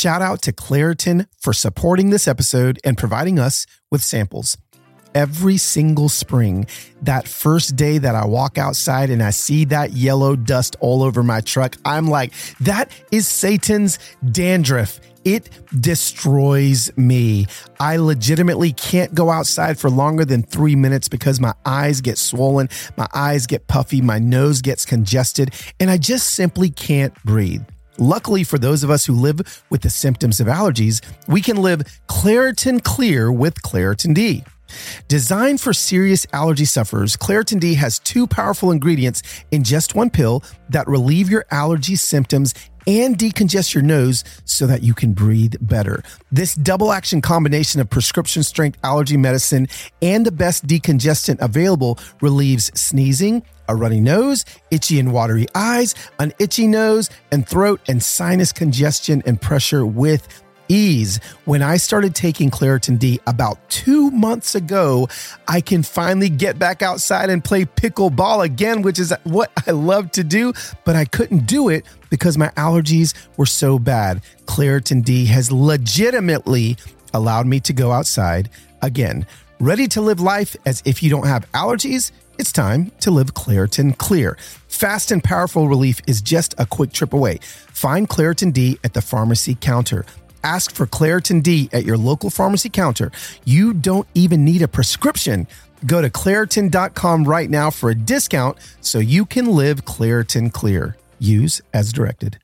Shout out to Claritin for supporting this episode and providing us with samples. Every single spring, that first day that I walk outside and I see that yellow dust all over my truck, I'm like, that is Satan's dandruff. It destroys me. I legitimately can't go outside for longer than 3 minutes because my eyes get swollen, my eyes get puffy, my nose gets congested, and I just simply can't breathe. Luckily for those of us who live with the symptoms of allergies, we can live Claritin Clear with Claritin D. Designed for serious allergy sufferers, Claritin D has 2 powerful ingredients in just one pill that relieve your allergy symptoms and decongest your nose so that you can breathe better. This double action combination of prescription strength allergy medicine and the best decongestant available relieves sneezing, a runny nose, itchy and watery eyes, an itchy nose and throat, and sinus congestion and pressure with ease. When I started taking Claritin D about 2 months ago, I can finally get back outside and play pickleball again, which is what I love to do, but I couldn't do it because my allergies were so bad. Claritin D has legitimately allowed me to go outside again. Ready to live life as if you don't have allergies? It's time to live Claritin Clear. Fast and powerful relief is just a quick trip away. Find Claritin D at the pharmacy counter. Ask for Claritin D at your local pharmacy counter. You don't even need a prescription. Go to Claritin.com right now for a discount so you can live Claritin Clear. Use as directed.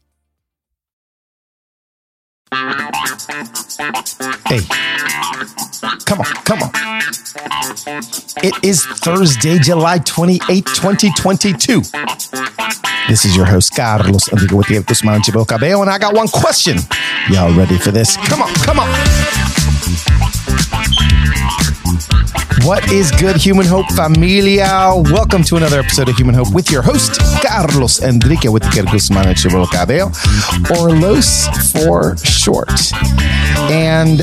Hey, come on. It is Thursday, July 28th, 2022. This is your host, Carlos Enrique Guzman Chivo Cabello, and I got one question. Y'all ready for this? Come on. What is good, Human Hope Familia? Welcome to another episode of Human Hope with your host, Carlos Enrique Guzman Chivo Cabello, or LOS for short. And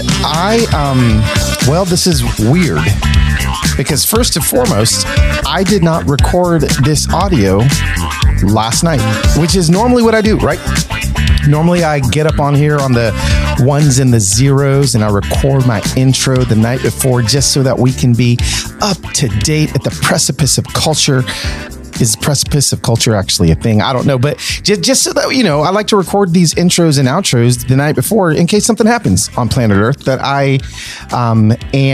this is weird because first and foremost, I did not record this audio last night, which is normally what I do, right? Normally I get up on here on the ones and the zeros and I record my intro the night before just so that we can be up to date at the precipice of culture. Is precipice of culture actually a thing? I don't know, but just so that, I like to record these intros and outros the night before in case something happens on planet Earth that I am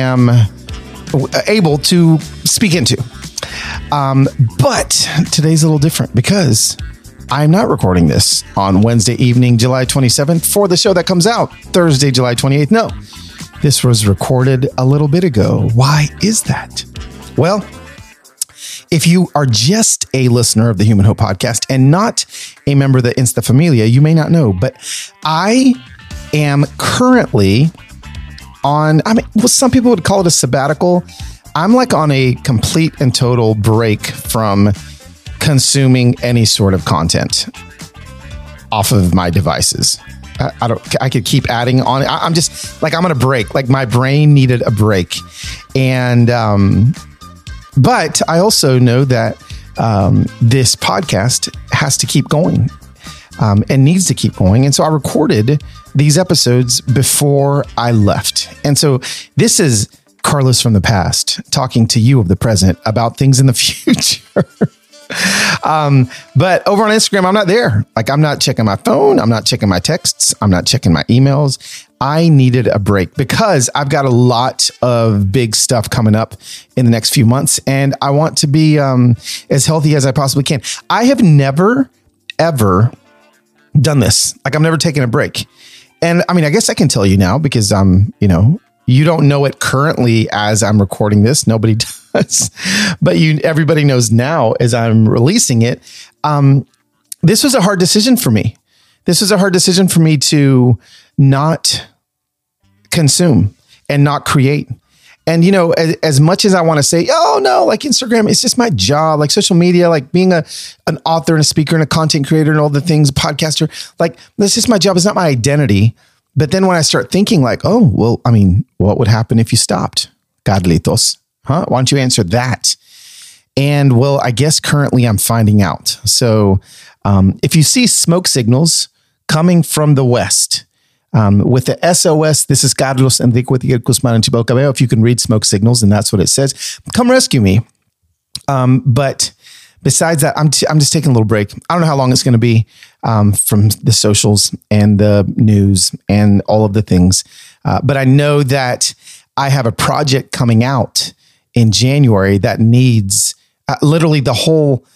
able to speak into. But today's a little different because I'm not recording this on Wednesday evening, July 27th for the show that comes out Thursday, July 28th. No, this was recorded a little bit ago. Why is that? Well, if you are just a listener of the Human Hope podcast and not a member of the Insta Familia, you may not know, but I am currently on, some people would call it a sabbatical. I'm like on a complete and total break from consuming any sort of content off of my devices. I could keep adding on. I'm just like, I'm on a break. Like my brain needed a break. And, but I also know that this podcast has to keep going and needs to keep going. And so I recorded these episodes before I left. And so this is Carlos from the past talking to you of the present about things in the future. But over on Instagram, I'm not there. Like I'm not checking my phone. I'm not checking my texts. I'm not checking my emails. I needed a break because I've got a lot of big stuff coming up in the next few months and I want to be as healthy as I possibly can. I have never, ever done this. Like I've never taken a break. And I guess I can tell you now because you don't know it currently as I'm recording this. Nobody does, but everybody knows now as I'm releasing it. This was a hard decision for me. This was a hard decision for me to not consume and not create. And, as much as I want to say, oh no, like Instagram, it's just my job, like social media, like being an author and a speaker and a content creator and all the things, podcaster, like that's just my job. It's not my identity. But then when I start thinking like, oh, well, what would happen if you stopped? Carlitos, huh? Why don't you answer that? And well, I guess currently I'm finding out. So if you see smoke signals coming from the west, with the SOS. This is Carlos Enrique Guzman and Chibel Cabello. If you can read smoke signals, and that's what it says. Come rescue me. But besides that, I'm just taking a little break. I don't know how long it's going to be from the socials and the news and all of the things. But I know that I have a project coming out in January that needs literally the whole,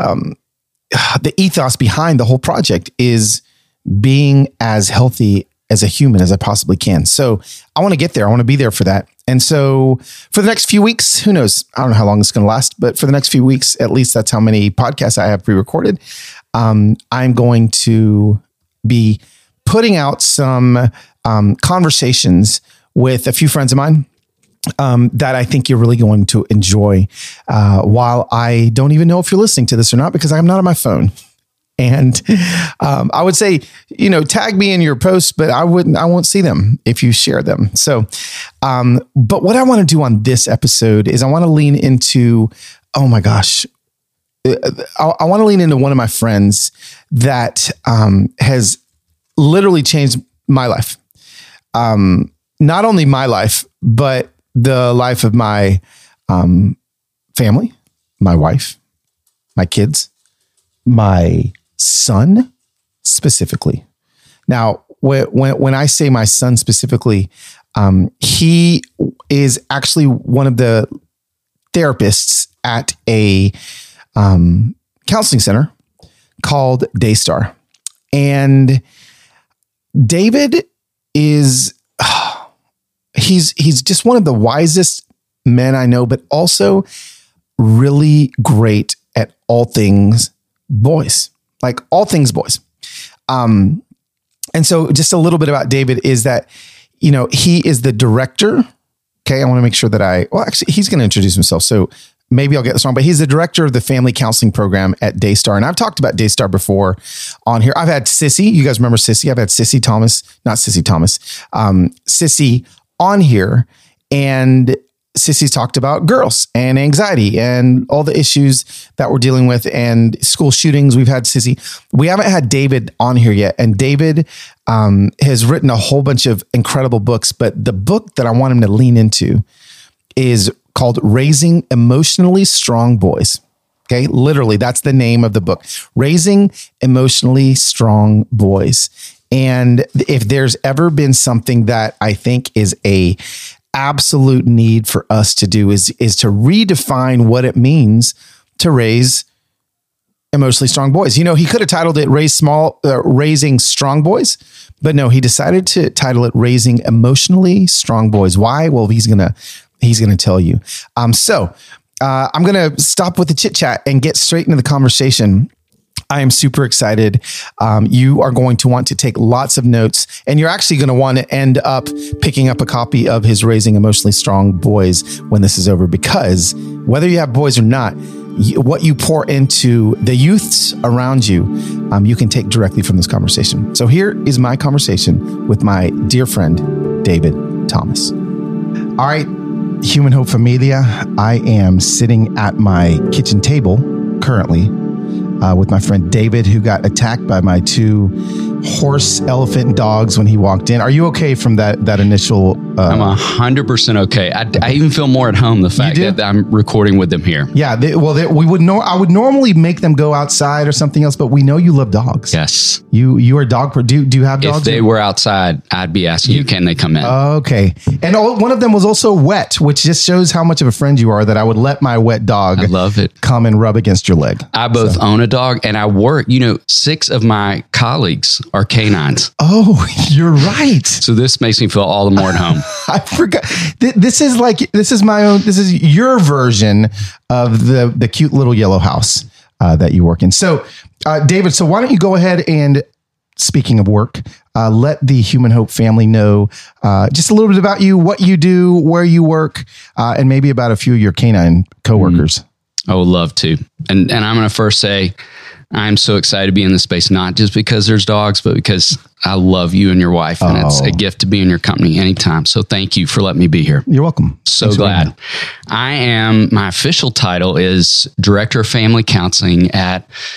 the ethos behind the whole project is being as healthy as a human as I possibly can. So I want to get there. I want to be there for that. And so for the next few weeks, who knows? I don't know how long it's going to last, but for the next few weeks, at least that's how many podcasts I have pre-recorded. I'm going to be putting out some conversations with a few friends of mine that I think you're really going to enjoy while I don't even know if you're listening to this or not, because I'm not on my phone. And I would say, tag me in your posts, but I won't see them if you share them. So, but what I want to do on this episode is I want to lean into, oh my gosh, I want to lean into one of my friends that has literally changed my life. Not only my life, but the life of my family, my wife, my kids, my son specifically. Now, when I say my son specifically, he is actually one of the therapists at a counseling center called Daystar. And David is, he's just one of the wisest men I know, but also really great at all things boys, like all things boys. And so just a little bit about David is that, he is the director. Okay. I want to make sure that actually he's going to introduce himself. So maybe I'll get this wrong, but he's the director of the family counseling program at Daystar. And I've talked about Daystar before on here. I've had Sissy. You guys remember Sissy? I've had Sissy on here, and Sissy's talked about girls and anxiety and all the issues that we're dealing with and school shootings. We've had Sissy. We haven't had David on here yet. And David has written a whole bunch of incredible books, but the book that I want him to lean into is called Raising Emotionally Strong Boys. Okay. Literally, that's the name of the book, Raising Emotionally Strong Boys. And if there's ever been something that I think is a absolute need for us to do is to redefine what it means to raise emotionally strong boys. He could have titled it Raising Strong Boys, but no, he decided to title it Raising Emotionally Strong Boys. Why? Well, he's going to tell you. So I'm going to stop with the chit chat and get straight into the conversation. I am super excited. You are going to want to take lots of notes, and you're actually going to want to end up picking up a copy of his Raising Emotionally Strong Boys when this is over, because whether you have boys or not, what you pour into the youths around you, you can take directly from this conversation. So here is my conversation with my dear friend, David Thomas. All right, Human Hope Familia, I am sitting at my kitchen table currently with my friend David, who got attacked by my two horse, elephant dogs when he walked in. Are you okay from that initial? I'm 100% okay. I even feel more at home the fact that I'm recording with them here. Yeah. I would normally make them go outside or something else, but we know you love dogs. Yes. You are dog. Do you have dogs? If they were outside, I'd be asking you, can they come in? Okay. And one of them was also wet, which just shows how much of a friend you are, that I would let my wet dog I love it. Come and rub against your leg. I both own a dog and I work, 6 of my colleagues are canines. Oh, you're right. So this makes me feel all the more at home. I forgot. This is your version of the cute little yellow house that you work in. So, David, why don't you go ahead and, speaking of work, let the Human Hope family know just a little bit about you, what you do, where you work, and maybe about a few of your canine coworkers. I would love to. And I'm going to first say, I'm so excited to be in this space, not just because there's dogs, but because I love you and your wife. And it's a gift to be in your company anytime. So thank you for letting me be here. You're welcome. So glad. My official title is Director of Family Counseling at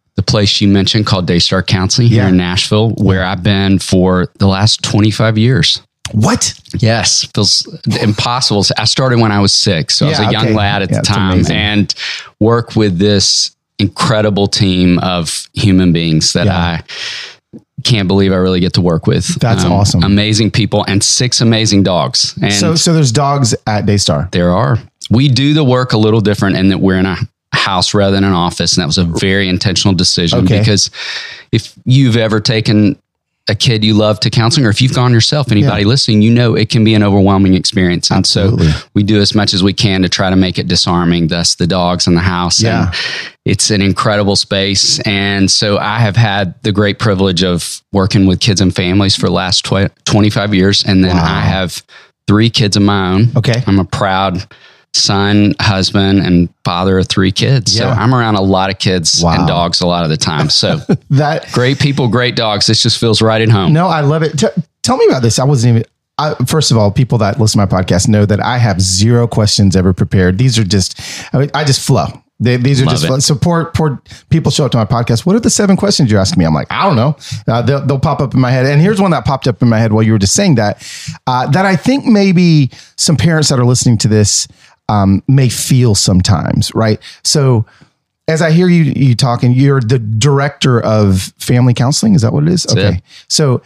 the place you mentioned called Daystar Counseling here in Nashville, where I've been for the last 25 years. What? Yes. Feels impossible. I started when I was 6. So I was a young lad at the time, and work with this incredible team of human beings that I can't believe I really get to work with. That's awesome. Amazing people and 6 amazing dogs. And so there's dogs at Daystar. There are. We do the work a little different in that we're in a house rather than an office. And that was a very intentional decision because if you've ever taken a kid you love to counseling, or if you've gone yourself, anybody listening, you know, it can be an overwhelming experience. And so we do as much as we can to try to make it disarming, thus the dogs in the house. Yeah. And it's an incredible space. And so I have had the great privilege of working with kids and families for the last 25 years. And then I have 3 kids of my own. Okay. I'm a proud son, husband, and father of 3 kids. So I'm around a lot of kids and dogs a lot of the time. So that great people, great dogs. This just feels right at home. No, I love it. Tell me about this. I wasn't even, first of all, people that listen to my podcast know that I have 0 questions ever prepared. These are just, I just flow. These are love just fun. So poor people show up to my podcast. What are the 7 questions you're asking me? I'm like, I don't know. They'll pop up in my head. And here's one that popped up in my head while you were just saying that, that I think maybe some parents that are listening to this may feel sometimes, right? So as I hear you talking, you're the director of family counseling. Is that what it is? That's it. So,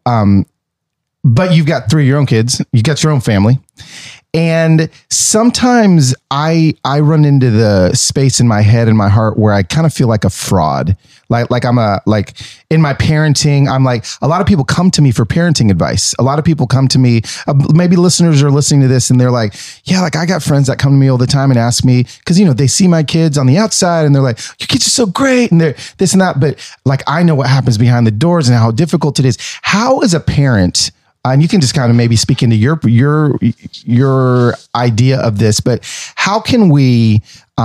but you've got 3 of your own kids, you got your own family. And sometimes I run into the space in my head and my heart where I kind of feel like a fraud. Like I'm in my parenting, I'm like, a lot of people come to me for parenting advice. A lot of people come to me, maybe listeners are listening to this and they're like, yeah, like I got friends that come to me all the time and ask me, cause they see my kids on the outside and they're like, your kids are so great. And they're this and that. But like, I know what happens behind the doors and how difficult it is. How as a parent, and you can just kind of maybe speak into your idea of this, but how can we,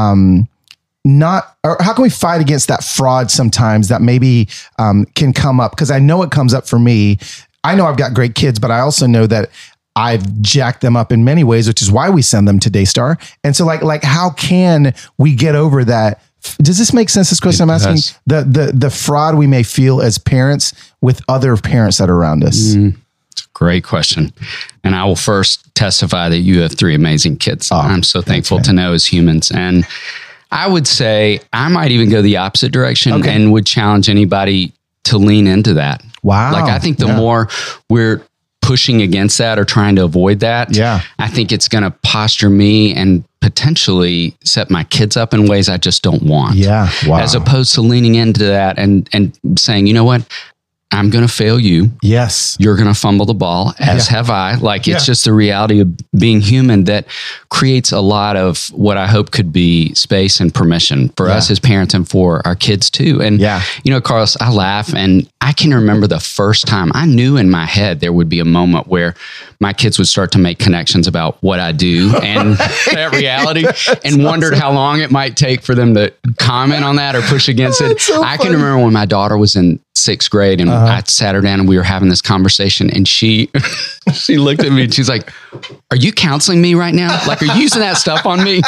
how can we fight against that fraud sometimes that maybe can come up? Because I know it comes up for me. I know I've got great kids, but I also know that I've jacked them up in many ways, which is why we send them to Daystar. And so like how can we get over that? Does this make sense? This question I'm asking, the fraud we may feel as parents with other parents that are around us. It's a great question. And I will first testify that you have 3 amazing kids. I'm so thankful to know as humans. And I would say I might even go the opposite direction and would challenge anybody to lean into that. Wow. Like I think the more we're pushing against that or trying to avoid that, I think it's going to posture me and potentially set my kids up in ways I just don't want. Yeah. Wow. As opposed to leaning into that and saying, you know what? I'm going to fail you. Yes. You're going to fumble the ball, as have I. Like, it's just the reality of being human that creates a lot of what I hope could be space and permission for us as parents and for our kids too. And, Carlos, I laugh and I can remember the first time I knew in my head there would be a moment where my kids would start to make connections about what I do and that reality and wondered how long it might take for them to comment on that or push against it. So I can remember when my daughter was in 6th grade and I sat her down and we were having this conversation and she looked at me and she's like, are you counseling me right now? Like, are you using that stuff on me?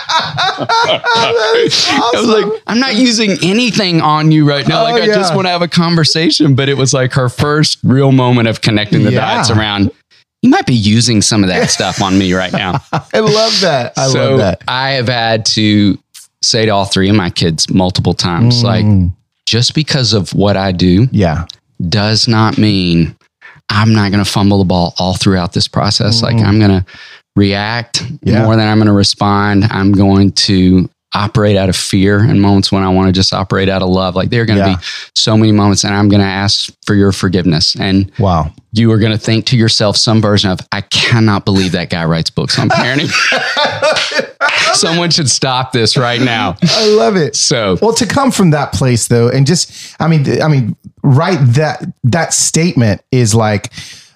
I was like, I'm not using anything on you right now. Like, I just want to have a conversation. But it was like her first real moment of connecting the dots around, you might be using some of that stuff on me right now. I love that. I love that. I have had to say to all 3 of my kids multiple times, like, just because of what I do does not mean I'm not going to fumble the ball all throughout this process. Like, I'm going to react more than I'm going to respond. I'm going to operate out of fear in moments when I want to just operate out of love. Like, there are going to be so many moments and I'm going to ask for your forgiveness. And you are going to think to yourself some version of, I cannot believe that guy writes books on parenting. Someone should stop this right now. I love it. So, well, to come from that place though, and just, I mean, right. That statement is like,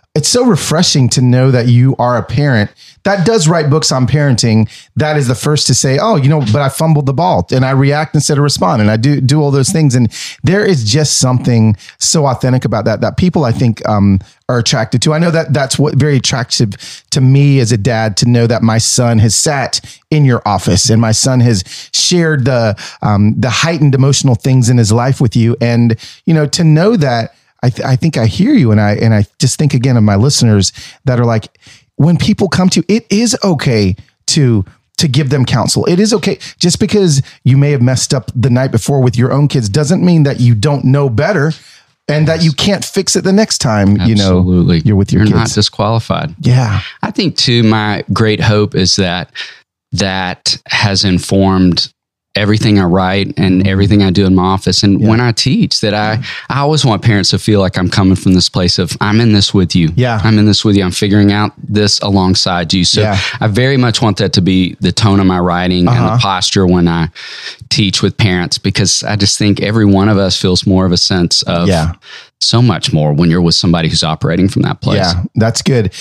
it's so refreshing to know that you are a parent that does write books on parenting. That is the first to say, oh, but I fumbled the ball and I react instead of respond. And I do all those things. And there is just something so authentic about that people, I think, are attracted to. I know that that's what very attractive to me as a dad, to know that my son has sat in your office and my son has shared the heightened emotional things in his life with you. And, to know that, I think I hear you, and I just think again of my listeners that are like, when people come to you, it is okay to give them counsel. It is okay. Just because you may have messed up the night before with your own kids doesn't mean that you don't know better and that you can't fix it the next time. Absolutely. You're with your kids. You're not disqualified. Yeah. I think too, my great hope is that has informed everything I write and everything I do in my office. And when I teach, that I always want parents to feel like I'm coming from this place of, I'm in this with you. Yeah. I'm in this with you. I'm figuring out this alongside you. So I very much want that to be the tone of my writing and the posture when I teach with parents, because I just think every one of us feels more of a sense of so much more when you're with somebody who's operating from that place. Yeah, that's good.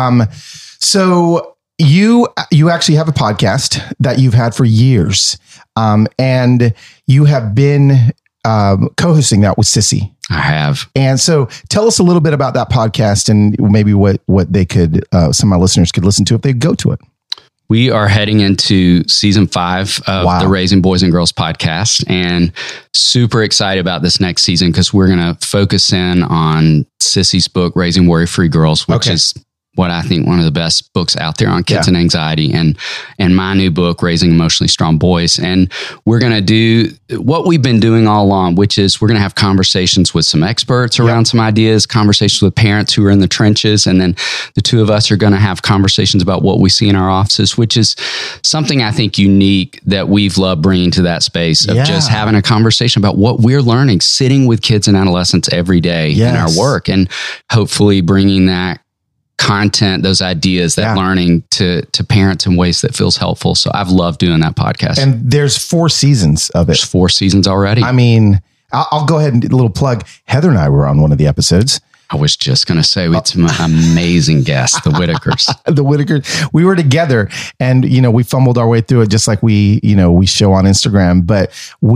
So you actually have a podcast that you've had for years. And you have been co-hosting that with Sissy. I have. And so tell us a little bit about that podcast and maybe what they could, some of my listeners could listen to if they go to it. We are heading into season 5 of the Raising Boys and Girls podcast, and super excited about this next season because we're going to focus in on Sissy's book, Raising Worry-Free Girls, which is what I think one of the best books out there on kids and anxiety, and my new book, Raising Emotionally Strong Boys. And we're going to do what we've been doing all along, which is we're going to have conversations with some experts around some ideas, conversations with parents who are in the trenches. And then the two of us are going to have conversations about what we see in our offices, which is something I think unique that we've loved bringing to that space of just having a conversation about what we're learning, sitting with kids and adolescents every day in our work, and hopefully bringing that content, those ideas, that learning to parents in ways that feels helpful. So I've loved doing that podcast. And there's 4 seasons of it. There's 4 seasons already. I mean, I'll go ahead and do a little plug. Heather and I were on one of the episodes. I was just going to say, we had some amazing guests, the Whitakers. The Whitakers. We were together and, we fumbled our way through it just like we show on Instagram. But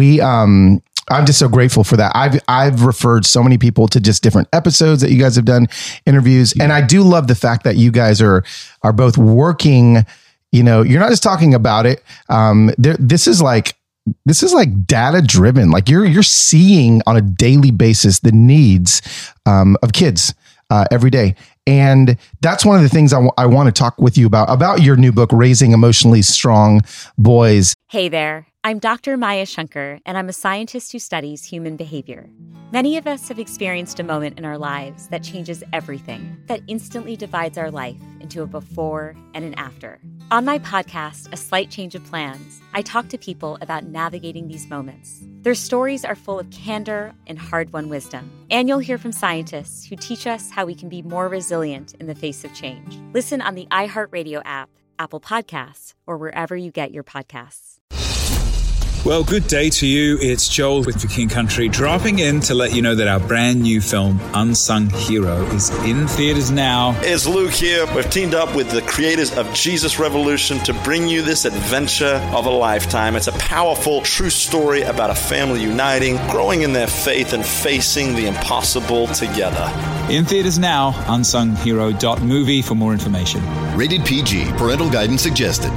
I'm just so grateful for that. I've referred so many people to just different episodes that you guys have done, interviews. And I do love the fact that you guys are both working, you're not just talking about it. This is like data driven. Like you're seeing on a daily basis the needs of kids every day. And that's one of the things I want to talk with you about your new book, Raising Emotionally Strong Boys. Hey there. I'm Dr. Maya Shankar, and I'm a scientist who studies human behavior. Many of us have experienced a moment in our lives that changes everything, that instantly divides our life into a before and an after. On my podcast, A Slight Change of Plans, I talk to people about navigating these moments. Their stories are full of candor and hard-won wisdom. And you'll hear from scientists who teach us how we can be more resilient in the face of change. Listen on the iHeartRadio app, Apple Podcasts, or wherever you get your podcasts. Well, good day to you. It's Joel with For King Country, dropping in to let you know that our brand new film, Unsung Hero, is in theaters now. It's Luke here. We've teamed up with the creators of Jesus Revolution to bring you this adventure of a lifetime. It's a powerful, true story about a family uniting, growing in their faith, and facing the impossible together. In theaters now, unsunghero.movie for more information. Rated PG. Parental guidance suggested.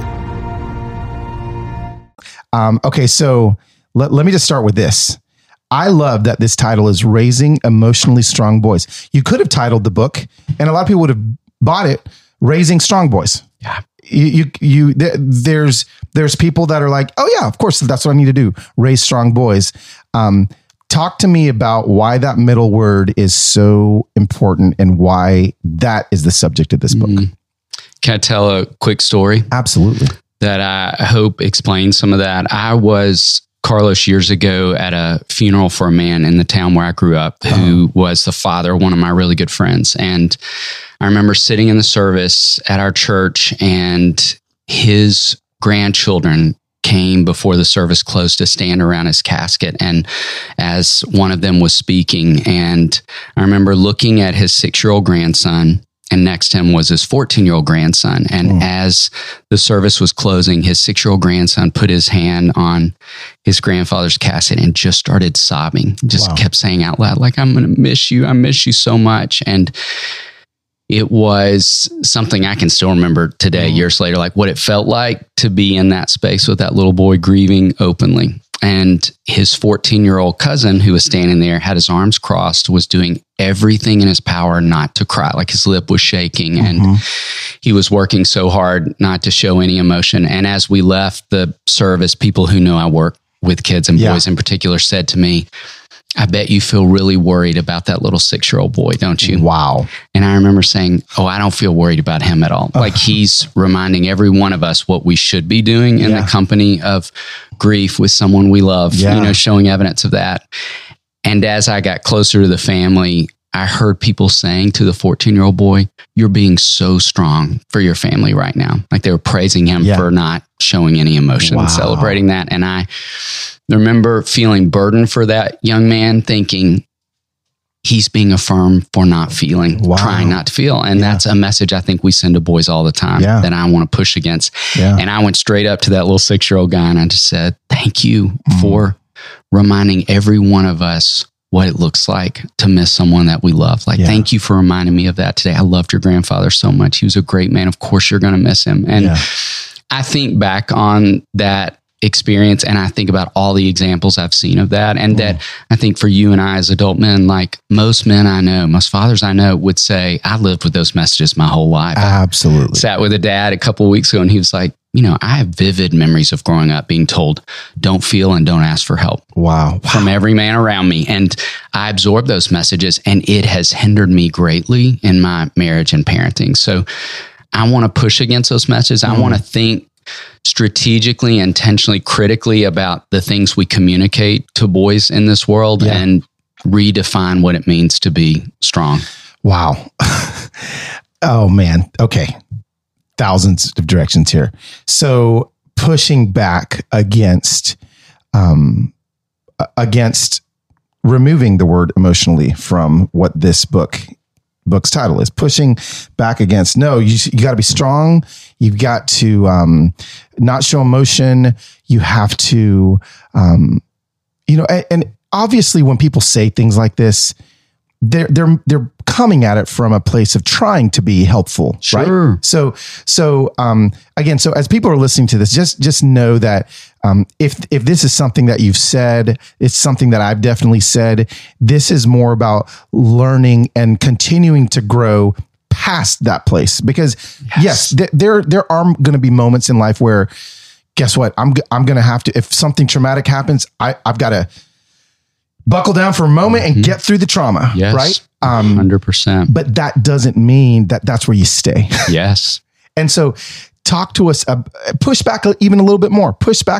Okay, so let me just start with this. I love that this title is Raising Emotionally Strong Boys. You could have titled the book, and a lot of people would have bought it, Raising Strong Boys. Yeah. There's people that are like, oh yeah, of course, that's what I need to do, raise strong boys. Talk to me about why that middle word is so important and why that is the subject of this book. Can I tell a quick story? Absolutely. That I hope explains some of that. I was, Carlos, years ago at a funeral for a man in the town where I grew up who was the father of one of my really good friends. And I remember sitting in the service at our church, and his grandchildren came before the service closed to stand around his casket. And as one of them was speaking, and I remember looking at his 6-year-old grandson And next to him was his 14-year-old grandson. And as the service was closing, his 6-year-old grandson put his hand on his grandfather's casket and just started sobbing. Just kept saying out loud, like, I'm going to miss you. I miss you so much. And it was something I can still remember today, years later, like what it felt like to be in that space with that little boy grieving openly. And his 14-year-old cousin who was standing there, had his arms crossed, was doing everything in his power not to cry. Like his lip was shaking and he was working so hard not to show any emotion. And as we left the service, people who know I work with kids and boys in particular said to me, I bet you feel really worried about that little 6-year-old boy, don't you? Wow. And I remember saying, oh, I don't feel worried about him at all. Like he's reminding every one of us what we should be doing in the company of grief with someone we love, showing evidence of that. And as I got closer to the family, I heard people saying to the 14-year-old boy, you're being so strong for your family right now. Like they were praising him for not showing any emotion and celebrating that. And I remember feeling burdened for that young man, thinking he's being affirmed for not feeling, trying not to feel. And that's a message I think we send to boys all the time that I want to push against. And I went straight up to that little 6-year-old guy and I just said, thank you for reminding every one of us what it looks like to miss someone that we love. Like, thank you for reminding me of that today. I loved your grandfather so much. He was a great man. Of course you're going to miss him. And I think back on that experience and I think about all the examples I've seen of that. And that I think for you and I as adult men, like most men I know, most fathers I know would say, I lived with those messages my whole life. Absolutely. I sat with a dad a couple of weeks ago and he was like, I have vivid memories of growing up being told, don't feel and don't ask for help. Wow. From every man around me. And I absorbed those messages and it has hindered me greatly in my marriage and parenting. So I want to push against those messages. I want to think strategically, intentionally, critically about the things we communicate to boys in this world and redefine what it means to be strong. Wow. Oh man. Okay. Thousands of directions here. So pushing back against removing the word emotionally from what this book's title is, pushing back against, no, you got to be strong. You've got to not show emotion. You have to, and obviously when people say things like this, they're coming at it from a place of trying to be helpful, right? So again, so as people are listening to this, just know that if this is something that you've said, it's something that I've definitely said. This is more about learning and continuing to grow past that place, because yes, there are going to be moments in life where, guess what, I'm going to have to, if something traumatic happens, I've got to buckle down for a moment and get through the trauma, right? 100%. But that doesn't mean that that's where you stay. Yes. And so talk to us, push back even a little bit more,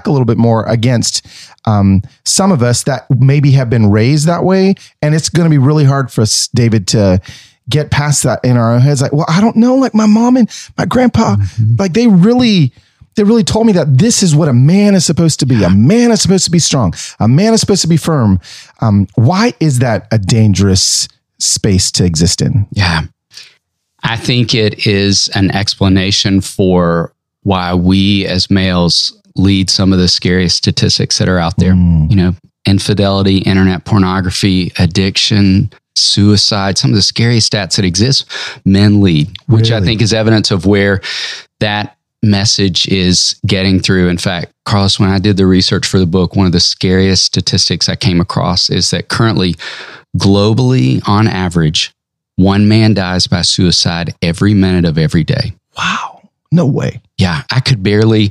against some of us that maybe have been raised that way. And it's going to be really hard for us, David, to get past that in our own heads. Like, well, I don't know, like my mom and my grandpa, like they really told me that this is what a man is supposed to be. A man is supposed to be strong. A man is supposed to be firm. Why is that a dangerous space to exist in? Yeah. I think it is an explanation for why we as males lead some of the scariest statistics that are out there. Infidelity, internet pornography, addiction, suicide, some of the scariest stats that exist, men lead, which I think is evidence of where that message is getting through. In fact, Carlos, when I did the research for the book, one of the scariest statistics I came across is that currently, globally, on average, one man dies by suicide every minute of every day. Wow. No way. Yeah. I could barely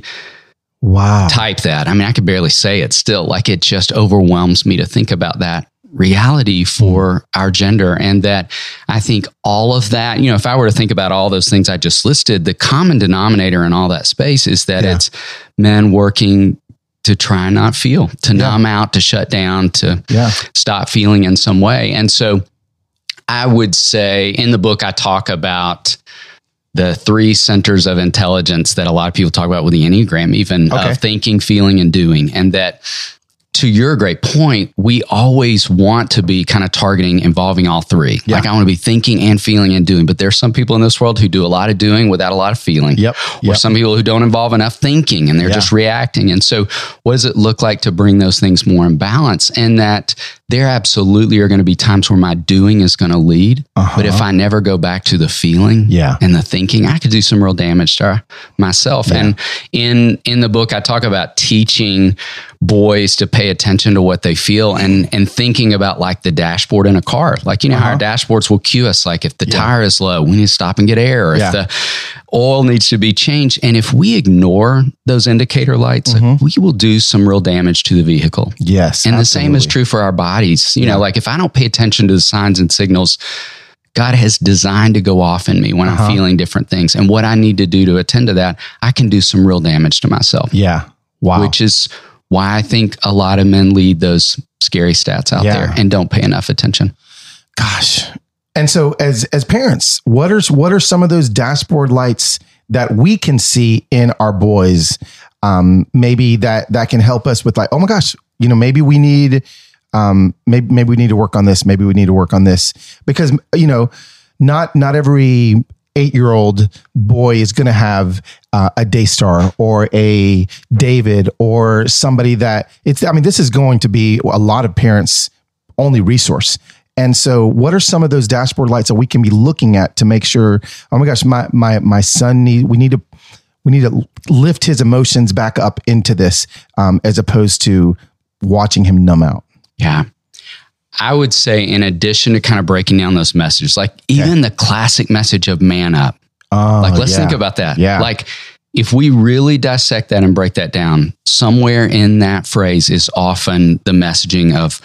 type that. I mean, I could barely say it still. Like, it just overwhelms me to think about that reality for our gender. And that I think all of that, if I were to think about all those things I just listed, the common denominator in all that space is that it's men working to try and not feel, to numb out, to shut down, to stop feeling in some way. And so I would say in the book, I talk about the 3 centers of intelligence that a lot of people talk about with the Enneagram, even of thinking, feeling, and doing. And that to your great point, we always want to be kind of targeting, involving all three. Yeah. Like I want to be thinking and feeling and doing, but there's some people in this world who do a lot of doing without a lot of feeling. Or some people who don't involve enough thinking and they're just reacting. And so what does it look like to bring those things more in balance? And that there absolutely are going to be times where my doing is going to lead. But if I never go back to the feeling and the thinking, I could do some real damage to myself. And in the book, I talk about teaching boys to pay attention to what they feel and thinking about like the dashboard in a car. Like, you know, how our dashboards will cue us, like if the tire is low, we need to stop and get air, or if the oil needs to be changed. And if we ignore those indicator lights, like, we will do some real damage to the vehicle. Yes. And the same is true for our bodies. You know, like if I don't pay attention to the signs and signals God has designed to go off in me when I'm feeling different things, and what I need to do to attend to that, I can do some real damage to myself. Yeah. Wow. Which is why I think a lot of men lead those scary stats out there and don't pay enough attention. Gosh. And so as parents, what are some of those dashboard lights that we can see in our boys? Maybe that can help us with like, oh my gosh, you know, maybe we need, maybe we need to work on this. Maybe we need to work on this, because, you know, not every 8-year-old boy is going to have a Daystar or a David or somebody that this is going to be a lot of parents' only resource. And so what are some of those dashboard lights that we can be looking at to make sure, oh my gosh, my son we need to lift his emotions back up into this, as opposed to watching him numb out? Yeah. I would say, in addition to kind of breaking down those messages, like even the classic message of man up, let's think about that. Yeah. Like if we really dissect that and break that down, somewhere in that phrase is often the messaging of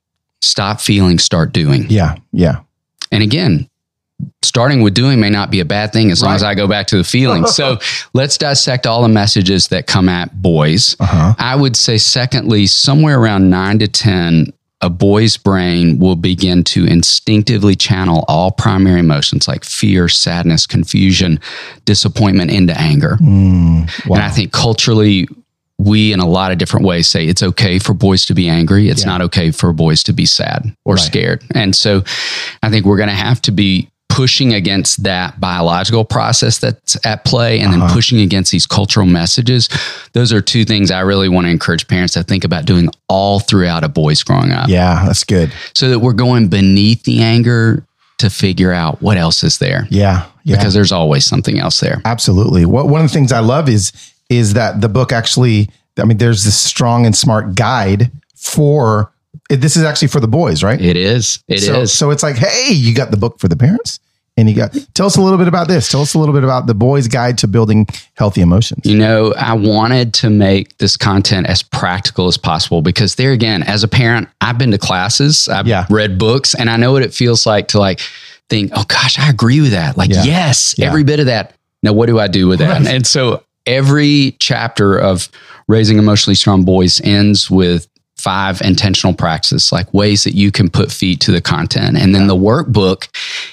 stop feeling, start doing. Yeah. Yeah. And again, starting with doing may not be a bad thing as long as I go back to the feeling. So let's dissect all the messages that come at boys. I would say, secondly, somewhere around 9 to 10, a boy's brain will begin to instinctively channel all primary emotions like fear, sadness, confusion, disappointment into anger. Wow. And I think culturally, we in a lot of different ways say it's okay for boys to be angry. It's not okay for boys to be sad or scared. And so I think we're going to have to be pushing against that biological process that's at play, and then pushing against these cultural messages. Those are two things I really want to encourage parents to think about doing all throughout a boy's growing up. Yeah, that's good. So that we're going beneath the anger to figure out what else is there. Yeah. Because there's always something else there. Absolutely. One of the things I love is that the book actually, there's this strong and smart guide for, this is actually for the boys, right? It is. It is. So it's like, hey, you got the book for the parents, and tell us a little bit about this. Tell us a little bit about the boys' guide to building healthy emotions. You know, I wanted to make this content as practical as possible, because there again, as a parent, I've been to classes, I've read books, and I know what it feels like to think, oh gosh, I agree with that. Yes, every bit of that. Now, what do I do with that? And so every chapter of Raising Emotionally Strong Boys ends with 5 intentional practices, like ways that you can put feet to the content. And then the workbook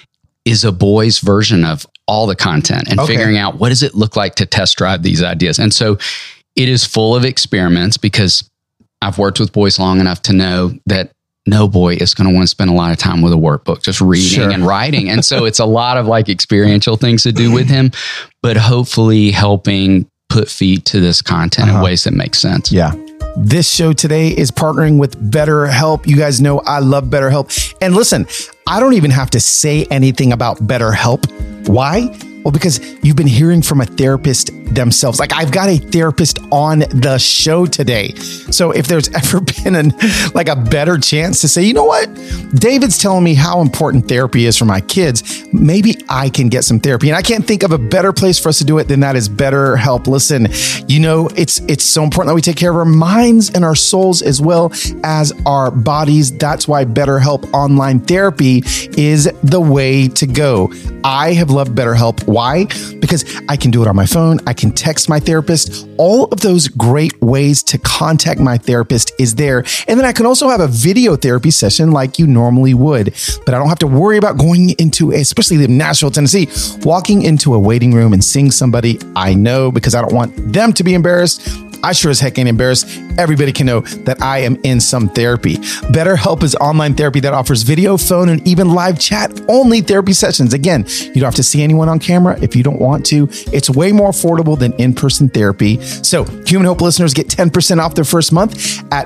is a boy's version of all the content and figuring out what does it look like to test drive these ideas. And so it is full of experiments, because I've worked with boys long enough to know that no boy is going to want to spend a lot of time with a workbook, just reading and writing. And so it's a lot of experiential things to do with him, but hopefully helping put feet to this content in ways that make sense. Yeah. This show today is partnering with BetterHelp. You guys know I love BetterHelp. And listen, I don't even have to say anything about BetterHelp. Why? Well, because you've been hearing from a therapist themselves. I've got a therapist on the show today. So if there's ever been a better chance to say, you know what, David's telling me how important therapy is for my kids, maybe I can get some therapy. And I can't think of a better place for us to do it than that is BetterHelp. Listen, you know, it's so important that we take care of our minds and our souls as well as our bodies. That's why BetterHelp online therapy is the way to go. I have loved BetterHelp. Why? Because I can do it on my phone. I can text my therapist. All of those great ways to contact my therapist is there. And then I can also have a video therapy session like you normally would. But I don't have to worry about going into, especially in Nashville, Tennessee, walking into a waiting room and seeing somebody I know, because I don't want them to be embarrassed. I sure as heck ain't embarrassed. Everybody can know that I am in some therapy. BetterHelp is online therapy that offers video, phone, and even live chat-only therapy sessions. Again, you don't have to see anyone on camera if you don't want to. It's way more affordable than in-person therapy. So Human Hope listeners get 10% off their first month at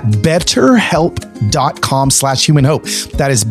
betterhelp.com/humanhope. That is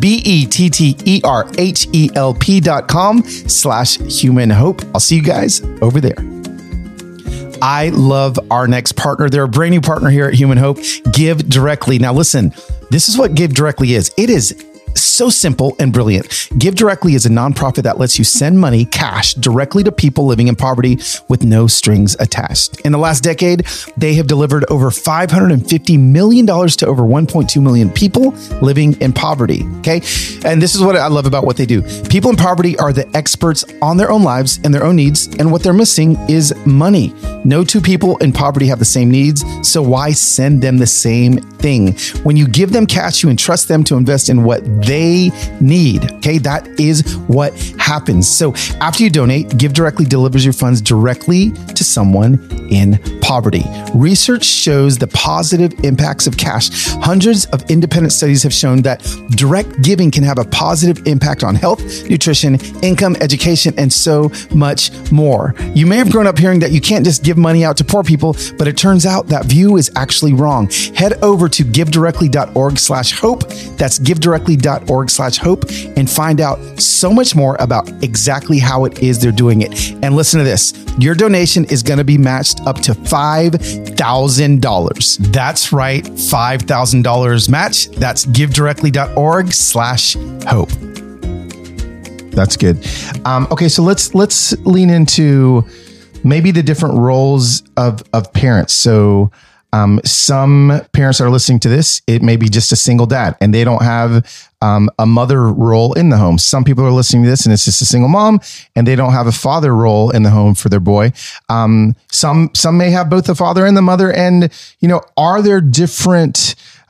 BETTERHELP.com/humanhope. I'll see you guys over there. I love our next partner. They're a brand new partner here at Human Hope, Give Directly. Now listen, this is what Give Directly is. It is so simple and brilliant. Give Directly is a nonprofit that lets you send money, cash, directly to people living in poverty with no strings attached. In the last decade, they have delivered over $550 million to over 1.2 million people living in poverty. Okay. And this is what I love about what they do. People in poverty are the experts on their own lives and their own needs. And what they're missing is money. No two people in poverty have the same needs. So why send them the same thing? When you give them cash, you entrust them to invest in what they need. Okay, that is what happens. So after you donate, Give Directly delivers your funds directly to someone in poverty. Research shows the positive impacts of cash. Hundreds of independent studies have shown that direct giving can have a positive impact on health, nutrition, income, education, and so much more. You may have grown up hearing that you can't just give money out to poor people, but it turns out that view is actually wrong. Head over to givedirectly.org/hope. That's givedirectly.org/hope and find out so much more about exactly how it is they're doing it. And listen to this. Your donation is going to be matched up to $5,000. That's right. $5,000 match. That's givedirectly.org/hope. That's good. Okay. So let's lean into maybe the different roles of parents. So, some parents that are listening to this, it may be just a single dad and they don't have a mother role in the home. Some people are listening to this and it's just a single mom and they don't have a father role in the home for their boy. Some may have both the father and the mother. And, are there different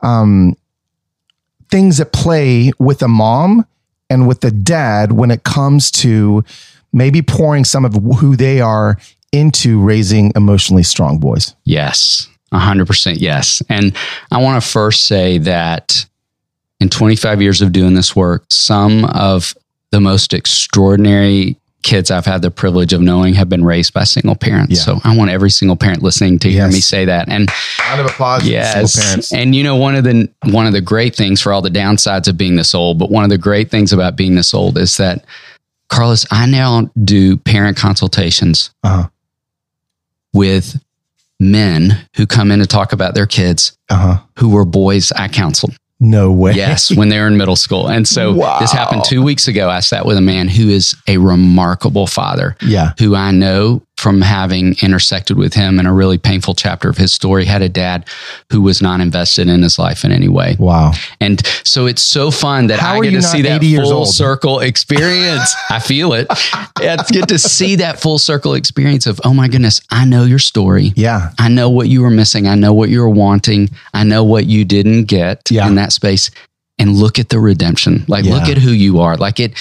things at play with a mom and with the dad when it comes to maybe pouring some of who they are into raising emotionally strong boys? Yes. 100% yes. And I want to first say that in 25 years of doing this work, some of the most extraordinary kids I've had the privilege of knowing have been raised by single parents. Yeah. So I want every single parent listening to hear me say that. And round of applause for single parents. And one of the great things, for all the downsides of being this old, but one of the great things about being this old is that, Carlos, I now do parent consultations with men who come in to talk about their kids who were boys I counseled. No way. Yes, when they were in middle school. And so this happened 2 weeks ago. I sat with a man who is a remarkable father, who I know from having intersected with him in a really painful chapter of his story, had a dad who was not invested in his life in any way. Wow. And so it's so fun that I get to see that full circle experience. I feel it. It's good to see that full circle experience of, oh my goodness, I know your story. Yeah. I know what you were missing. I know what you were wanting. I know what you didn't get in that space. And look at the redemption. Look at who you are.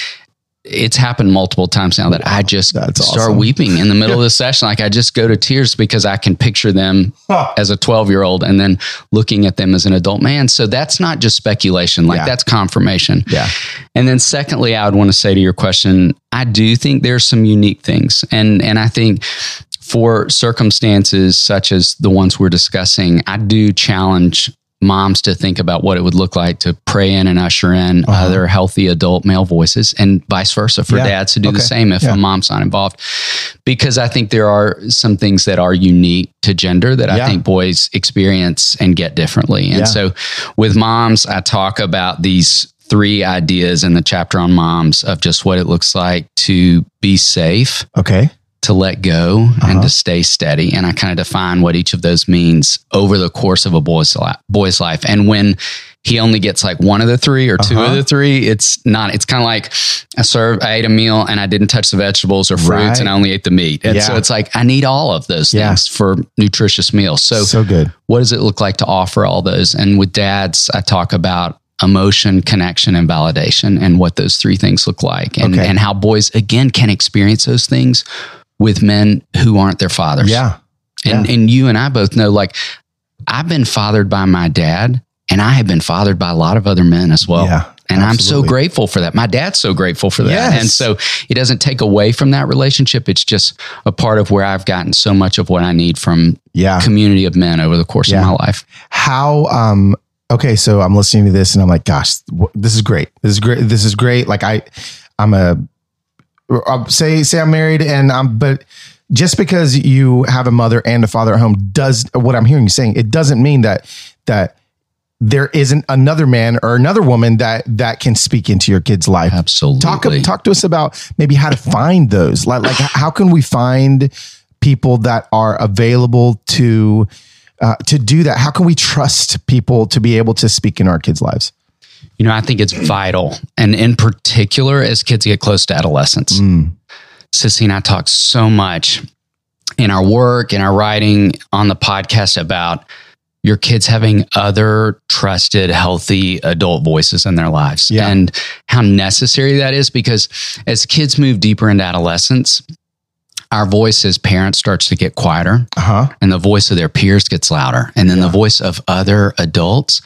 It's happened multiple times now that I just start weeping in the middle of the session. I just go to tears because I can picture them as a 12-year-old and then looking at them as an adult man. So that's not just speculation. That's confirmation. Yeah. And then secondly, I would want to say to your question, I do think there's some unique things. And I think for circumstances such as the ones we're discussing, I do challenge moms to think about what it would look like to pray in and usher in other healthy adult male voices, and vice versa for dads to do the same if a mom's not involved. Because I think there are some things that are unique to gender that I think boys experience and get differently. And so with moms, I talk about these 3 ideas in the chapter on moms of just what it looks like to be safe. Okay. To let go and to stay steady. And I kind of define what each of those means over the course of a boy's life. And when he only gets like one of the 3 or 2 of the 3, it's kind of like I ate a meal and I didn't touch the vegetables or fruits and I only ate the meat. And so it's like, I need all of those things for nutritious meals. So good. What does it look like to offer all those? And with dads, I talk about emotion, connection, and validation and what those 3 things look like and how boys, again, can experience those things with men who aren't their fathers. Yeah. And you and I both know, like, I've been fathered by my dad, and I have been fathered by a lot of other men as well. Yeah. And absolutely. I'm so grateful for that. My dad's so grateful for that. Yes. And so it doesn't take away from that relationship. It's just a part of where I've gotten so much of what I need from community of men over the course of my life. How, okay. So I'm listening to this and I'm like, gosh, this is great. This is great. This is great. Like I'll say I'm married but just because you have a mother and a father at home what I'm hearing you saying, it doesn't mean that there isn't another man or another woman that can speak into your kid's life. Absolutely. Talk to us about maybe how to find those. Like how can we find people that are available to do that? How can we trust people to be able to speak in our kids' lives? You know, I think it's vital. And in particular, as kids get close to adolescence, Sissy and I talk so much in our work, in our writing, on the podcast about your kids having other trusted, healthy adult voices in their lives and how necessary that is, because as kids move deeper into adolescence, our voice as parents starts to get quieter and the voice of their peers gets louder. And then the voice of other adults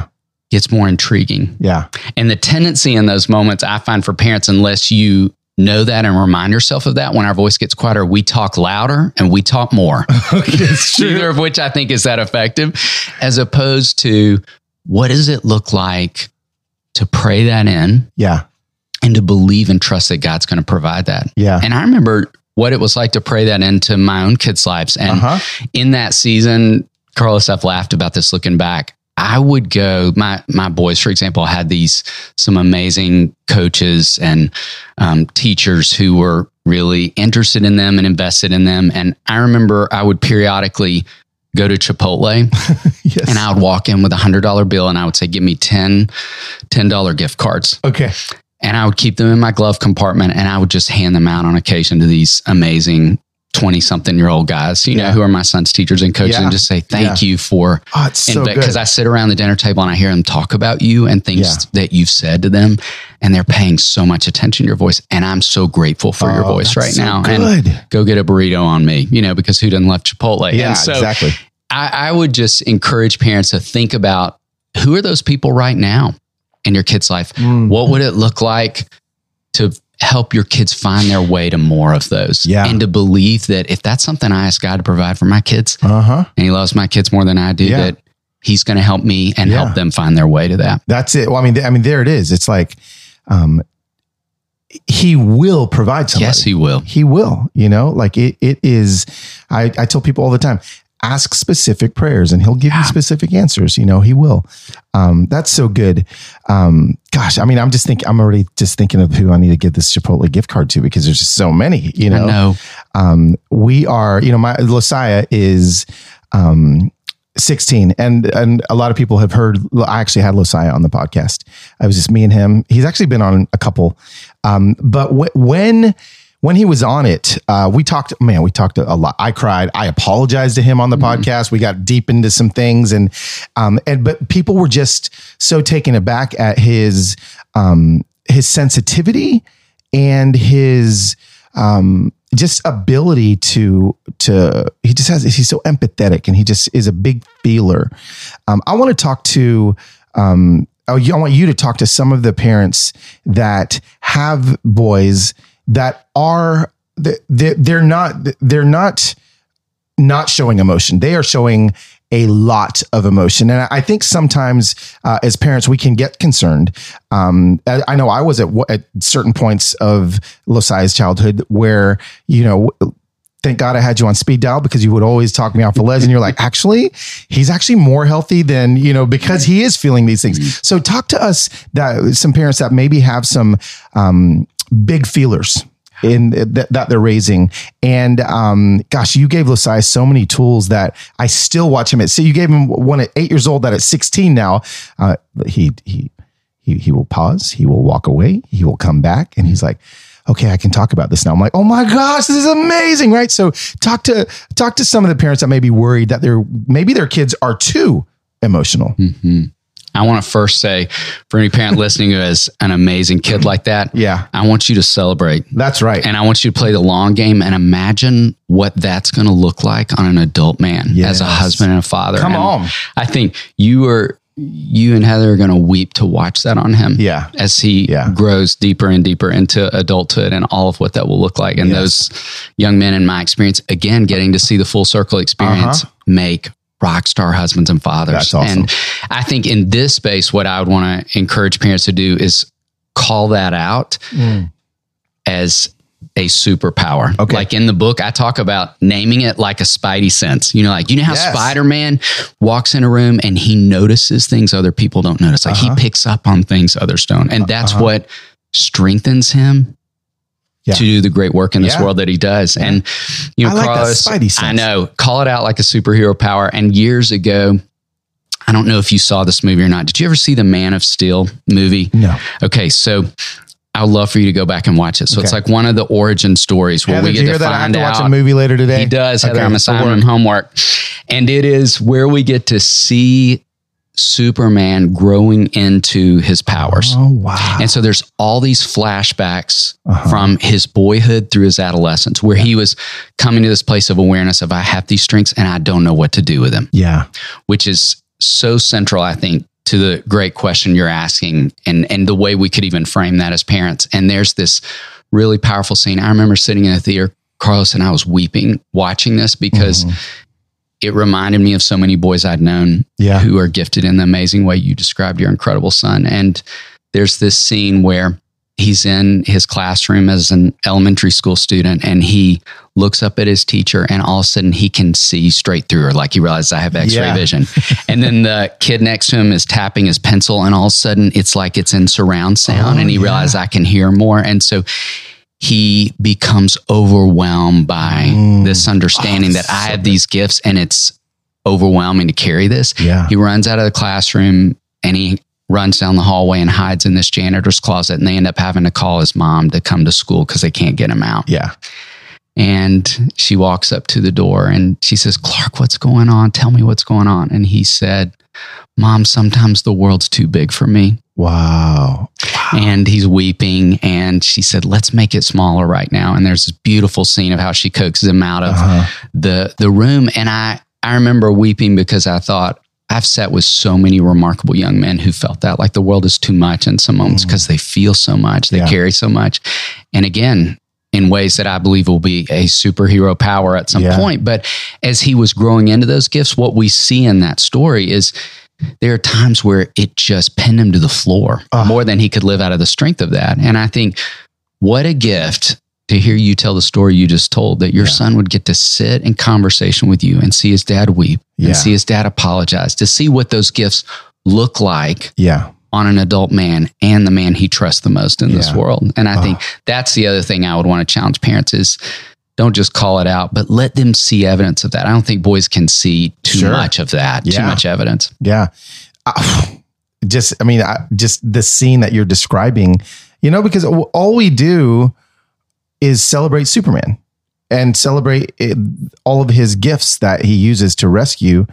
gets more intriguing. Yeah. And the tendency in those moments, I find, for parents, unless you know that and remind yourself of that, when our voice gets quieter, we talk louder and we talk more. Neither of which I think is that effective, as opposed to what does it look like to pray that in and to believe and trust that God's going to provide that. And I remember what it was like to pray that into my own kids' lives. And in that season, Carlos, I've laughed about this looking back. I would go, my boys, for example, had some amazing coaches and teachers who were really interested in them and invested in them. And I remember I would periodically go to Chipotle and I would walk in with $100 bill and I would say, give me $10 gift cards. Okay. And I would keep them in my glove compartment and I would just hand them out on occasion to these amazing 20-something-year-old guys, you know, who are my son's teachers and coaches, and just say, thank you for, because I sit around the dinner table and I hear them talk about you and things that you've said to them, and they're paying so much attention to your voice. And I'm so grateful for your voice right now. Good. And go get a burrito on me, you know, because who doesn't love Chipotle? Yeah, and so exactly. I would just encourage parents to think about, who are those people right now in your kid's life? What would it look like to help your kids find their way to more of those? And to believe that if that's something I ask God to provide for my kids, and he loves my kids more than I do, that he's going to help me and help them find their way to that. That's it. Well, I mean, there it is. It's like, he will provide somebody. Yes, he will. He will, you know, like it is, I tell people all the time, ask specific prayers and he'll give you specific answers. You know, he will. That's so good. Gosh, I mean, I'm already just thinking of who I need to give this Chipotle gift card to, because there's just so many, you know. I know. We are, you know, my Losiah is 16 and a lot of people have heard, I actually had Losiah on the podcast. It was just me and him. He's actually been on a couple. But when he was on it, we talked a lot. I cried. I apologized to him on the podcast. We got deep into some things but people were just so taken aback at his sensitivity and his just ability he's so empathetic and he just is a big feeler. I want to talk to, I want you to talk to some of the parents that have boys that are, they're not showing emotion. They are showing a lot of emotion. And I think sometimes as parents, we can get concerned. I know I was at certain points of Losiah's childhood where, you know, thank God I had you on speed dial, because you would always talk me off the ledge and you're like, actually, he's actually more healthy than, you know, because he is feeling these things. So talk to us, some parents that maybe have some big feelers that they're raising. And gosh, you gave Losiah so many tools that I still watch him so you gave him one at 8 years old, that at 16 now, he will pause, he will walk away, he will come back, and he's like, okay, I can talk about this now. I'm like, oh my gosh, this is amazing, right? So talk to some of the parents that may be worried that maybe their kids are too emotional. I want to first say, for any parent listening who has an amazing kid like that, I want you to celebrate. That's right. And I want you to play the long game and imagine what that's going to look like on an adult man as a husband and a father. Come on. I think you and Heather are going to weep to watch that on him as he grows deeper and deeper into adulthood and all of what that will look like. And those young men, in my experience, again, getting to see the full circle experience make rock star husbands and fathers. That's awesome. And I think in this space, what I would want to encourage parents to do is call that out as a superpower. Okay. Like in the book, I talk about naming it like a spidey sense. You know how Spider-Man walks in a room and he notices things other people don't notice. Like he picks up on things others don't. And that's what strengthens him to do the great work in this world that he does. And, I Carlos, like that spidey sense. I know, call it out like a superhero power. And years ago, I don't know if you saw this movie or not. Did you ever see the Man of Steel movie? No. Okay. So I would love for you to go back and watch it. So it's like one of the origin stories where we get to find out. I have to watch a movie later today. He does. Heather, I'm assigning him homework. And it is where we get to see Superman growing into his powers. Oh, wow. And so there's all these flashbacks from his boyhood through his adolescence where he was coming to this place of awareness of I have these strengths and I don't know what to do with them. Yeah. Which is so central, I think, to the great question you're asking and the way we could even frame that as parents. And there's this really powerful scene. I remember sitting in the theater, Carlos, and I was weeping watching this because it reminded me of so many boys I'd known who are gifted in the amazing way you described your incredible son. And there's this scene where he's in his classroom as an elementary school student and he looks up at his teacher and all of a sudden he can see straight through her. Like he realizes I have x-ray vision. And then the kid next to him is tapping his pencil and all of a sudden it's like it's in surround sound and he realizes I can hear more. And so he becomes overwhelmed by this understanding that I have these gifts and it's overwhelming to carry this. Yeah. He runs out of the classroom and he runs down the hallway and hides in this janitor's closet. And they end up having to call his mom to come to school because they can't get him out. Yeah. And she walks up to the door and she says, Clark, what's going on? Tell me what's going on. And he said, Mom, sometimes the world's too big for me. Wow. And he's weeping. And she said, let's make it smaller right now. And there's this beautiful scene of how she coaxes him out of the room. And I remember weeping because I thought, I've sat with so many remarkable young men who felt that like the world is too much in some moments because they feel so much, they carry so much. And again, in ways that I believe will be a superhero power at some point. But as he was growing into those gifts, what we see in that story is there are times where it just pinned him to the floor more than he could live out of the strength of that. And I think what a gift to hear you tell the story you just told, that your son would get to sit in conversation with you and see his dad weep and see his dad apologize, to see what those gifts look like on an adult man and the man he trusts the most in this world. And I think that's the other thing I would want to challenge parents is don't just call it out, but let them see evidence of that. I don't think boys can see too much of that, too much evidence. Yeah. Just the scene that you're describing, because all we do is celebrate Superman and celebrate all of his gifts that he uses to rescue,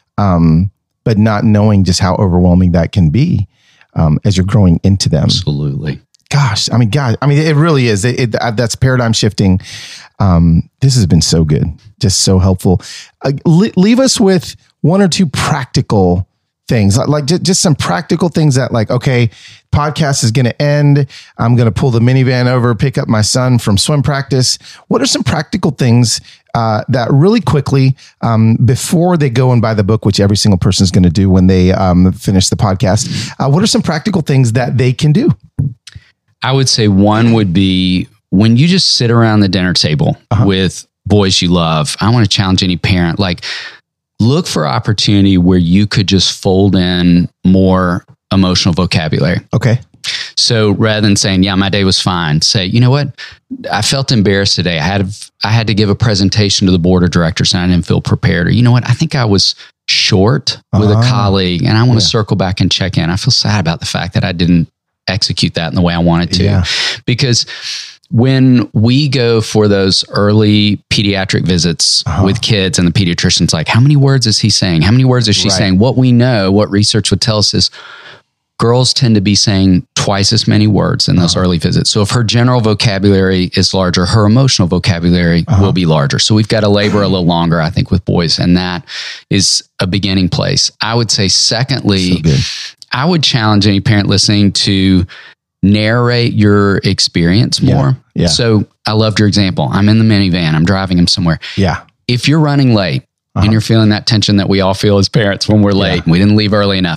but not knowing just how overwhelming that can be as you're growing into them. Absolutely. Gosh, it really is. That's paradigm shifting. This has been so good, just so helpful. Leave us with one or two practical things, like just some practical things that okay, podcast is going to end. I'm going to pull the minivan over, pick up my son from swim practice. What are some practical things that really quickly, before they go and buy the book, which every single person is going to do when they finish the podcast, what are some practical things that they can do? I would say one would be when you just sit around the dinner table with boys you love. I want to challenge any parent, look for opportunity where you could just fold in more emotional vocabulary. Okay. So rather than saying, yeah, my day was fine, say, you know what? I felt embarrassed today. I had to give a presentation to the board of directors and I didn't feel prepared. Or, you know what? I think I was short with a colleague and I want to circle back and check in. I feel sad about the fact that I didn't execute that in the way I wanted to. Because when we go for those early pediatric visits with kids and the pediatrician's like, how many words is he saying? How many words is she saying? What we know, what research would tell us is girls tend to be saying twice as many words in those early visits. So if her general vocabulary is larger, her emotional vocabulary will be larger. So we've got to labor a little longer, I think, with boys. And that is a beginning place. I would say, secondly, I would challenge any parent listening to narrate your experience more. Yeah. So I loved your example. I'm in the minivan. I'm driving him somewhere. Yeah. If you're running late and you're feeling that tension that we all feel as parents when we're late and we didn't leave early enough,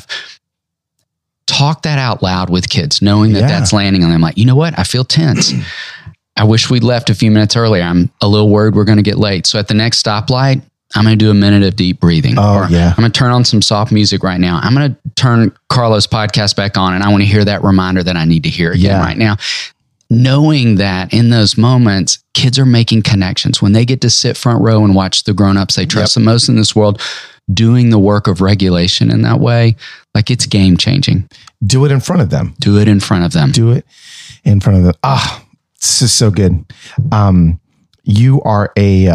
talk that out loud with kids, knowing that that's landing on them. Like, you know what? I feel tense. I wish we'd left a few minutes earlier. I'm a little worried we're going to get late. So at the next stoplight, I'm going to do a minute of deep breathing. I'm going to turn on some soft music right now. I'm going to turn Carlos' podcast back on, and I want to hear that reminder that I need to hear again right now. Knowing that in those moments, kids are making connections. When they get to sit front row and watch the grown-ups they trust the most in this world, doing the work of regulation in that way, like, it's game changing. Do it in front of them. Do it in front of them. Do it in front of them. This is so good. You are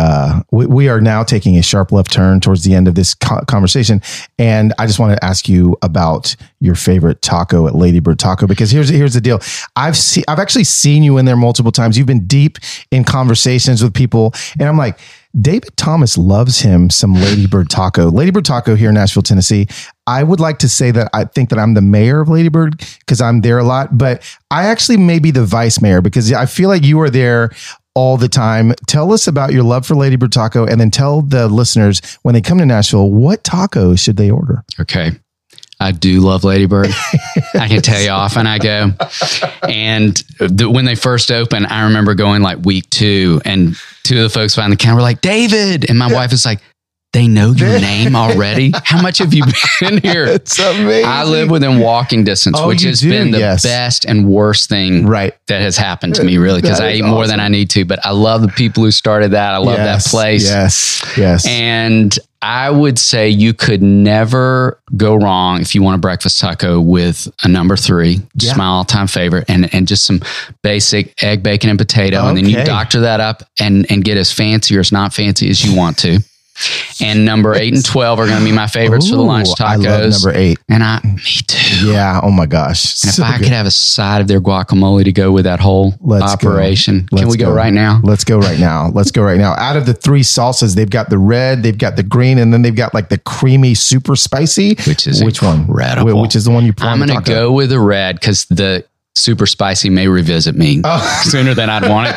we are now taking a sharp left turn towards the end of this conversation. And I just want to ask you about your favorite taco at Lady Bird Taco, because here's the deal. I've actually seen you in there multiple times. You've been deep in conversations with people, and I'm like, David Thomas loves him some Lady Bird Taco. Lady Bird Taco here in Nashville, Tennessee. I would like to say that I think that I'm the mayor of Lady Bird because I'm there a lot, but I actually may be the vice mayor because I feel like you are there all the time. Tell us about your love for Lady Bird Taco, and then tell the listeners, when they come to Nashville, what tacos should they order? Okay. I do love Lady Bird. I can tell you often I go. And when they first opened, I remember going like week 2, and 2 of the folks behind the counter were like, David. And my wife is like, they know your name already? How much have you been here? It's amazing. I live within walking distance, which has been the best and worst thing that has happened to me, really, because I eat more than I need to. But I love the people who started that. I love that place. Yes. And I would say you could never go wrong if you want a breakfast taco with a number 3, just my all-time favorite, and just some basic egg, bacon, and potato. And then you doctor that up and get as fancy or as not fancy as you want to. And number 8 and 12 are going to be my favorites for the lunch tacos. I love number 8. And me too. Yeah. Oh my gosh. And if I could have a side of their guacamole to go with that whole operation, can we go right now? Let's go right now. Out of the 3 salsas, they've got the red, they've got the green, and then they've got like the creamy, super spicy. Which is incredible. Which is the one you put on the taco? I'm going to go with the red because the super spicy may revisit me sooner than I'd want it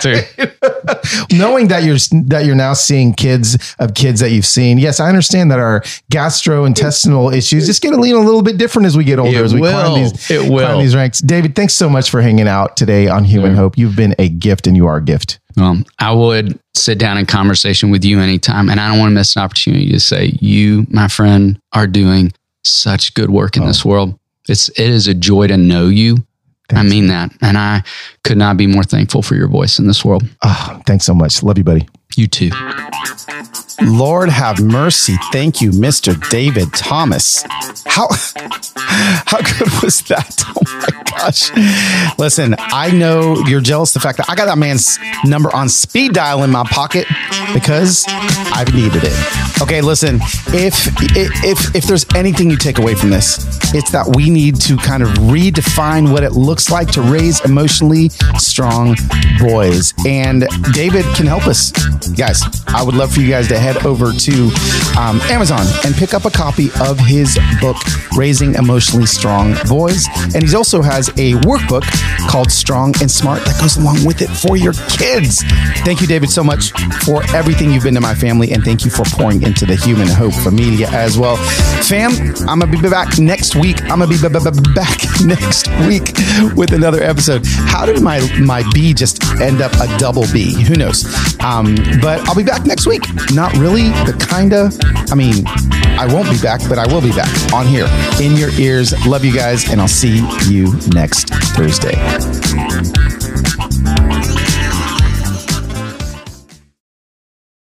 to. Knowing that you're now seeing kids that you've seen. Yes, I understand that our gastrointestinal issues just get a little bit different as we get older, climb these ranks. David, thanks so much for hanging out today on Human Hope. You've been a gift, and you are a gift. I would sit down in conversation with you anytime, and I don't want to miss an opportunity to say, you, my friend, are doing such good work in this world. It is a joy to know you. Thanks. I mean that. And I could not be more thankful for your voice in this world. Thanks so much. Love you, buddy. You too. Lord have mercy. Thank you, Mr. David Thomas. How good was that? Oh my gosh. Listen, I know you're jealous of the fact that I got that man's number on speed dial in my pocket because I've needed it. Okay, listen, if there's anything you take away from this, it's that we need to kind of redefine what it looks like to raise emotionally strong boys. And David can help us. Guys, I would love for you guys to head over to Amazon and pick up a copy of his book, Raising Emotionally Strong Boys. And he also has a workbook called Strong and Smart that goes along with it for your kids. Thank you, David, so much for everything you've been to my family. And thank you for pouring into the Human Hope Familia as well. Fam, I'm going to be back next week. I'm going to be back next week with another episode. How did my B just end up a double B? Who knows? But I'll be back next week. Not really, but kinda. I mean, I won't be back, but I will be back on here in your ears. Love you guys, and I'll see you next Thursday.